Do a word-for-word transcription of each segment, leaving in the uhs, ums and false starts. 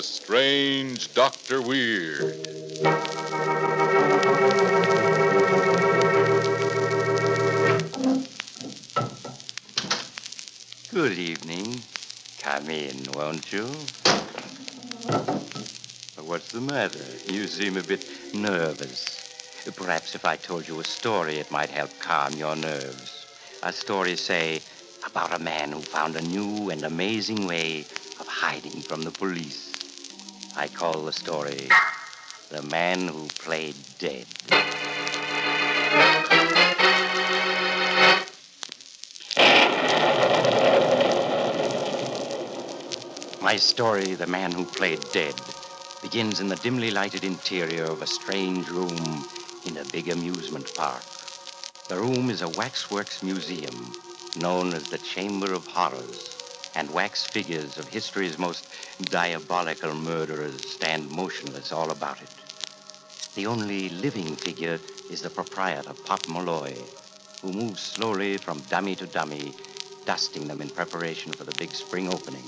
strange Doctor Weird. Good evening. Come in, won't you? What's the matter? You seem a bit nervous. Perhaps if I told you a story, it might help calm your nerves. A story, say, about a man who found a new and amazing way of hiding from the police. I call the story The Man Who Played Dead. My story, The Man Who Played Dead, begins in the dimly lighted interior of a strange room in a big amusement park. The room is a waxworks museum known as the Chamber of Horrors, and wax figures of history's most diabolical murderers stand motionless all about it. The only living figure is the proprietor, Pop Malloy, who moves slowly from dummy to dummy, dusting them in preparation for the big spring opening.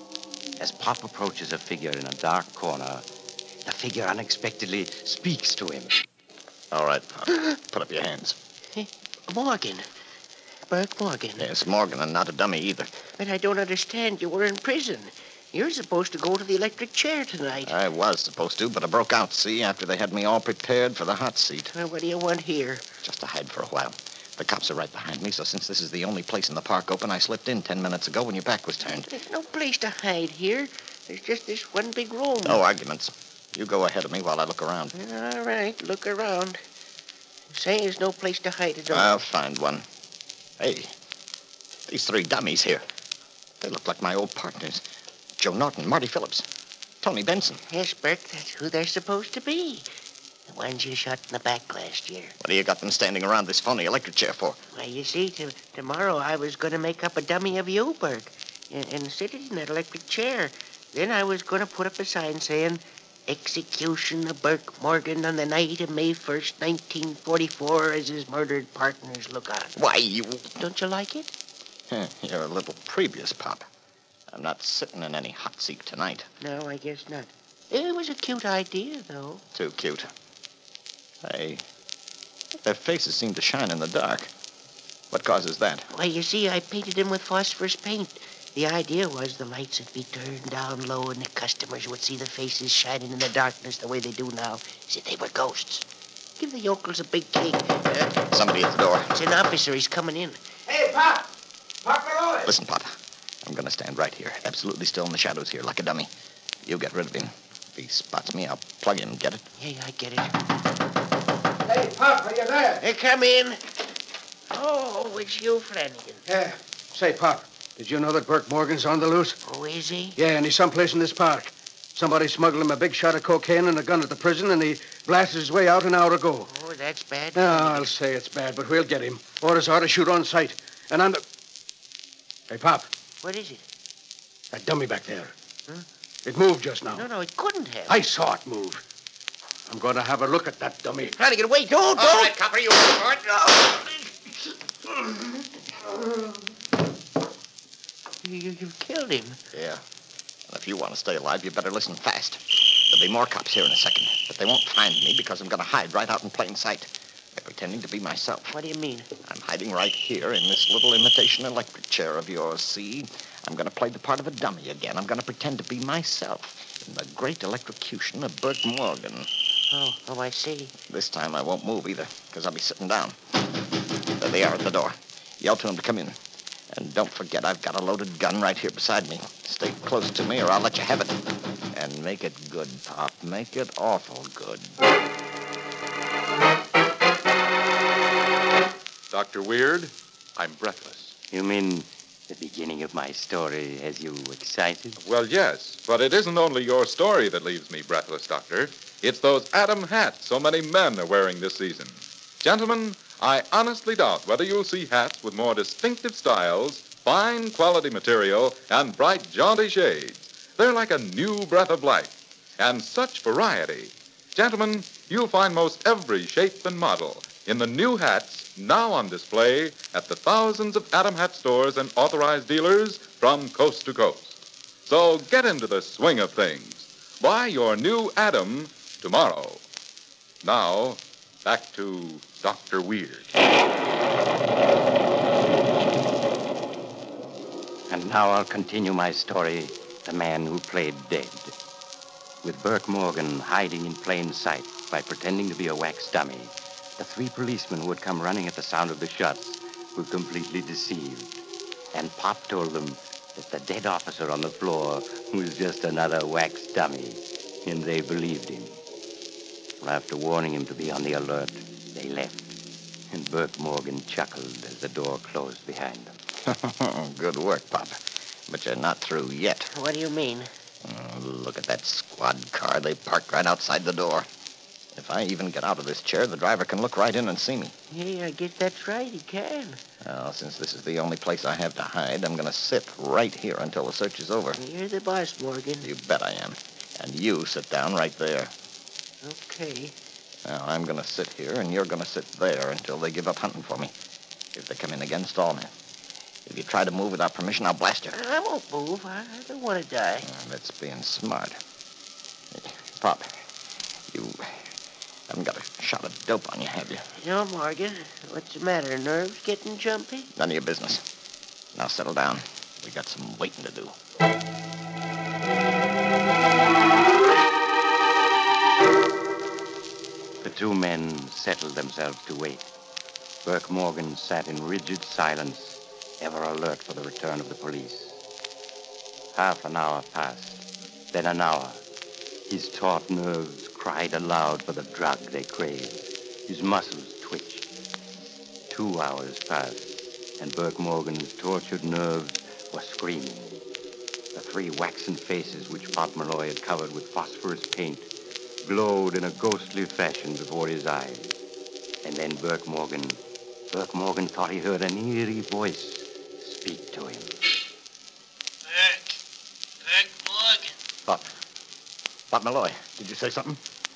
As Pop approaches a figure in a dark corner, the figure unexpectedly speaks to him. All right, Pop. Put up your hands. Hey, Morgan. Burke Morgan. Yes, Morgan, and not a dummy either. But I don't understand. You were in prison. You're supposed to go to the electric chair tonight. I was supposed to, but I broke out, see, after they had me all prepared for the hot seat. Well, what do you want here? Just to hide for a while. The cops are right behind me, so since this is the only place in the park open, I slipped in ten minutes ago when your back was turned. There's no place to hide here. There's just this one big room. No arguments. You go ahead of me while I look around. All right, look around. Say there's no place to hide it. I'll find one. Hey, these three dummies here. They look like my old partners. Joe Norton, Marty Phillips, Tony Benson. Yes, Burke, that's who they're supposed to be. The ones you shot in the back last year. What do you got them standing around this phony electric chair for? Why, you see, t- tomorrow I was going to make up a dummy of you, Burke, and, and sit in that electric chair. Then I was going to put up a sign saying, Execution of Burke Morgan on the night of May first, nineteen forty-four, as his murdered partners look on. Why, you... Don't you like it? Huh, you're a little previous, Pop. I'm not sitting in any hot seat tonight. No, I guess not. It was a cute idea, though. Too cute. Hey, their faces seem to shine in the dark. What causes that? Why, you see, I painted them with phosphorus paint. The idea was the lights would be turned down low and the customers would see the faces shining in the darkness the way they do now. See, they were ghosts. Give the yokels a big cake. Uh, Somebody at the door. it's an officer. He's coming in. Hey, Pop! Pop Malloy! Listen, Pop. I'm going to stand right here, absolutely still in the shadows here, like a dummy. You get rid of him. If he spots me, I'll plug him. Get it? Yeah, I get it. Hey, Pop, are you there? Hey, come in. Oh, it's you, Flanagan. Yeah. Say, Pop, did you know that Burke Morgan's on the loose? Oh, is he? Yeah, and he's someplace in this park. Somebody smuggled him a big shot of cocaine and a gun at the prison, and he blasted his way out an hour ago. Oh, that's bad. No, I'll say it's bad, but we'll get him. Orders are to shoot on sight. And under... Hey, Pop, What is it? that dummy back there. Huh? It moved just now. No, no, it couldn't have. I saw it move. I'm going to have a look at that dummy. Flanagan, wait. Don't, don't. All right, copper, you report. You, you, you've killed him. Yeah. And if you want to stay alive, you better listen fast. There'll be more cops here in a second, but they won't find me because I'm going to hide right out in plain sight. I'm pretending to be myself. What do you mean? I'm hiding right here in this little imitation electric chair of yours, see? I'm going to play the part of a dummy again. I'm going to pretend to be myself in the great electrocution of Burke Morgan. Oh, oh, I see. This time I won't move either, because I'll be sitting down. There they are at the door. Yell to them to come in. And don't forget, I've got a loaded gun right here beside me. Stay close to me or I'll let you have it. And make it good, Pop. Make it awful good. Doctor Weird, I'm breathless. You mean the beginning of my story has you excited? Well, yes, but it isn't only your story that leaves me breathless, Doctor. It's those Atom hats so many men are wearing this season. Gentlemen, I honestly doubt whether you'll see hats with more distinctive styles, fine quality material, and bright, jaunty shades. They're like a new breath of life. And such variety. Gentlemen, you'll find most every shape and model in the new hats now on display at the thousands of Atom hat stores and authorized dealers from coast to coast. So get into the swing of things. Buy your new Adam tomorrow. Now, back to Doctor Weird. And now I'll continue my story, The Man Who Played Dead. With Burke Morgan hiding in plain sight by pretending to be a wax dummy, the three policemen who had come running at the sound of the shots were completely deceived. And Pop told them that the dead officer on the floor was just another wax dummy, and they believed him. Well, after warning him to be on the alert, they left, and Burke Morgan chuckled as the door closed behind them. Good work, Pop. But you're not through yet. What do you mean? Oh, look at that squad car they parked right outside the door. If I even get out of this chair, the driver can look right in and see me. Yeah, I guess that's right. He can. Well, since this is the only place I have to hide, I'm going to sit right here until the search is over. You're the boss, Morgan. You bet I am. And you sit down right there. Okay. Now, I'm going to sit here, and you're going to sit there until they give up hunting for me. If they come in again, stall me. If you try to move without permission, I'll blast you. I won't move. I I don't want to die. Uh, that's being smart. Hey, Pop, you haven't got a shot of dope on you, have you? No, Morgan. What's the matter? Nerves getting jumpy? None of your business. Now settle down. We got some waiting to do. The two men settled themselves to wait. Burke Morgan sat in rigid silence, ever alert for the return of the police. Half an hour passed, then an hour. His taut nerves cried aloud for the drug they craved. His muscles twitched. Two hours passed, and Burke Morgan's tortured nerves were screaming. The three waxen faces which Pop Malloy had covered with phosphorus paint glowed in a ghostly fashion before his eyes. And then Burke Morgan, Burke Morgan thought he heard an eerie voice speak to him. Burke. Burke Morgan. Pop. Pop Malloy, did you say something?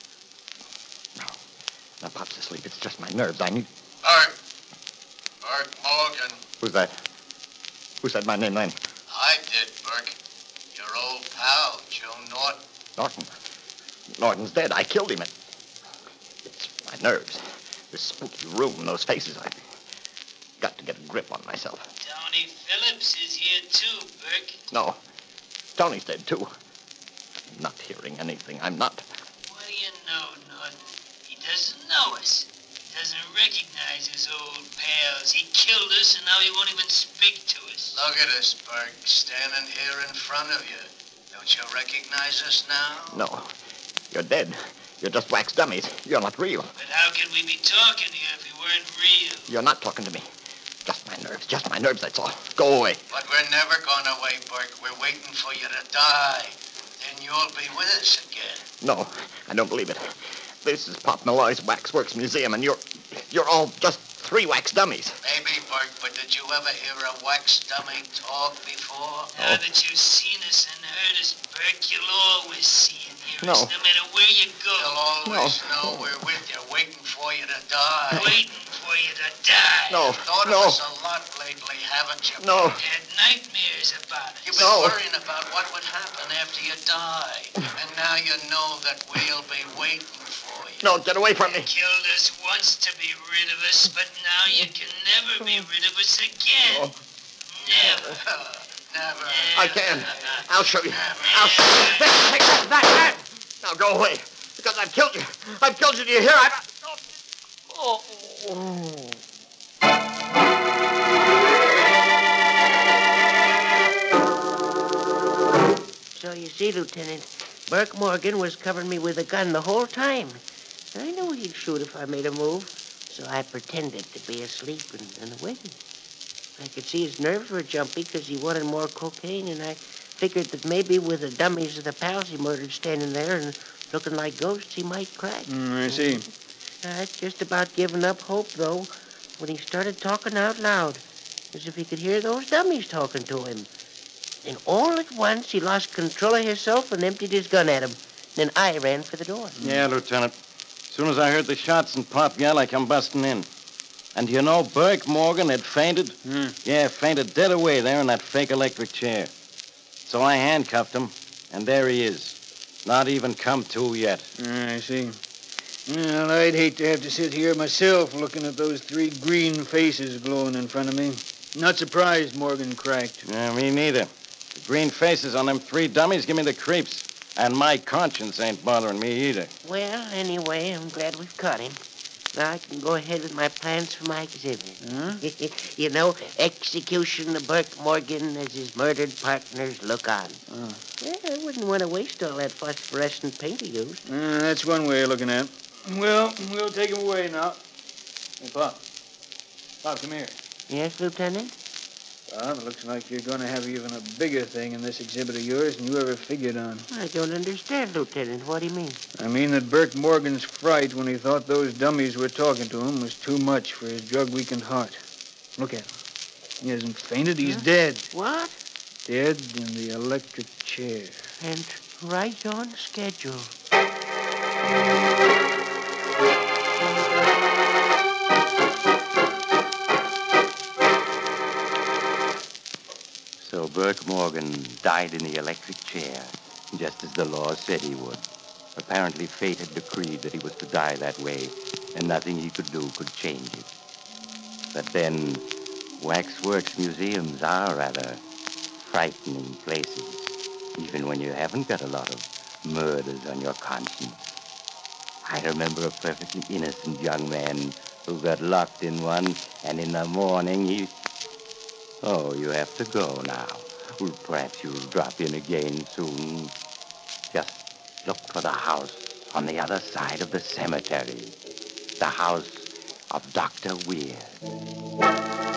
No. Now, Pop's asleep. It's just my nerves. I need... Burke. Burke Morgan. Who's that? Who said my name then? I did, Burke. Your old pal, Joe Norton. Norton. Norton's dead. I killed him. It's my nerves. This spooky room, those faces. I've got to get a grip on myself. Tony Phillips is here too, Burke. No. Tony's dead, too. I'm not hearing anything. I'm not. What do you know, Norton? He doesn't know us. He doesn't recognize his old pals. He killed us, and now he won't even speak to us. Look at us, Burke, standing here in front of you. Don't you recognize us now? No. You're dead. You're just wax dummies. You're not real. But how could we be talking here if we weren't real? You're not talking to me. Just my nerves. Just my nerves, that's all. Go away. But we're never going away, Burke. We're waiting for you to die. Then you'll be with us again. No, I don't believe it. This is Pop Malloy's Waxworks Museum, and you're you're all just three wax dummies. Maybe, Burke, but did you ever hear a wax dummy talk before? Now that you've seen us and heard us, Burke, you'll always see and hear No. us, no matter where you go. You'll always No. know we're with you, waiting for you to die. Waiting for you to die. No, Thought no. of us a lot lately, haven't you? No. Burke? Had nightmares about it. You've been No. worrying about what would happen after you die. And now you know that we'll be waiting for you. No, get away from me. You killed us once to be rid of us, but now you can never be rid of us again. Never. Never. I can. I'll show you. I'll show you. Take, take that, that, that. Now go away. Because I've killed you. I've killed you. Do you hear? I've... Oh. So you see, Lieutenant, Burke Morgan was covering me with a gun the whole time. I knew he'd shoot if I made a move, so I pretended to be asleep and, and waited. I could see his nerves were jumpy because he wanted more cocaine, and I figured that maybe with the dummies of the pals he murdered standing there and looking like ghosts, he might crack. Mm, I see. I'd just about given up hope, though, when he started talking out loud, as if he could hear those dummies talking to him. Then all at once, he lost control of himself and emptied his gun at him. Then I ran for the door. Yeah, Lieutenant. As soon as I heard the shots and Pop yell, I come busting in. And you know, Burke Morgan had fainted? Hmm. Yeah, fainted dead away there in that fake electric chair. So I handcuffed him, and there he is, Not even come to yet. I see. Well, I'd hate to have to sit here myself looking at those three green faces glowing in front of me. Not surprised Morgan cracked. Yeah, me neither. The green faces on them three dummies give me the creeps. And my conscience ain't bothering me either. Well, anyway, I'm glad we've caught him. Now I can go ahead with my plans for my exhibit. Huh? You know, execution of Burke Morgan as his murdered partners look on. Oh. Well, I wouldn't want to waste all that phosphorescent paint he used. Uh, that's one way of looking at it. Well, we'll take him away now. Hey, Pop. Pop, come here. Yes, Lieutenant? Bob, it looks like you're going to have even a bigger thing in this exhibit of yours than you ever figured on. I don't understand, Lieutenant. What do you mean? I mean that Burke Morgan's fright when he thought those dummies were talking to him was too much for his drug-weakened heart. Look at him. He hasn't fainted. He's Huh? dead. What? Dead in the electric chair. And right on schedule. So Burke Morgan died in the electric chair, just as the law said he would. Apparently fate had decreed that he was to die that way, and nothing he could do could change it. But then, waxworks museums are rather frightening places, even when you haven't got a lot of murders on your conscience. I remember a perfectly innocent young man who got locked in one, and in the morning he... Oh, you have to go now. Well, perhaps you'll drop in again soon. Just look for the house on the other side of the cemetery. The house of Doctor Weir.